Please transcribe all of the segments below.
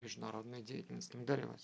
международной деятельности. Благодарю вас.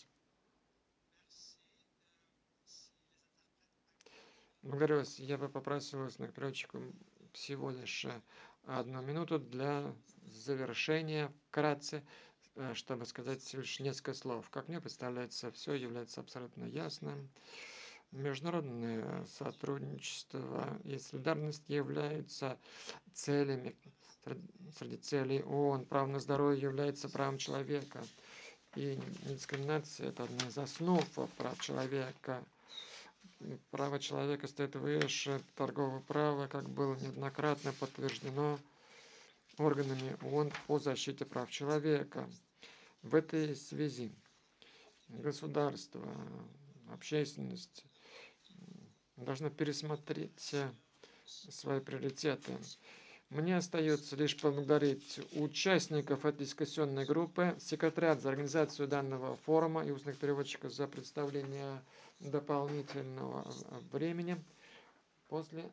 Благодарю вас. Я бы попросил вас на переводчику всего лишь 1 минуту для завершения вкратце, чтобы сказать лишь несколько слов. Как мне представляется, все является абсолютно ясным. Международное сотрудничество и солидарность являются целями. Среди целей ООН право на здоровье является правом человека. И недискриминация – это одна из основ прав человека. Право человека стоит выше торгового права, как было неоднократно подтверждено органами ООН по защите прав человека. В этой связи государство, общественность должна пересмотреть свои приоритеты. Мне остается лишь поблагодарить участников этой дискуссионной группы, секретариат за организацию данного форума и устных переводчиков за представление дополнительного времени после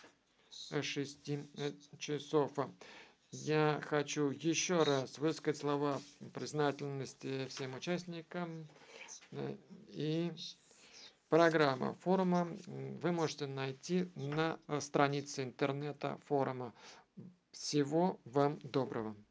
6 часов. Я хочу еще раз высказать слова признательности всем участникам. И программа форума вы можете найти на странице интернета форума. Всего вам доброго.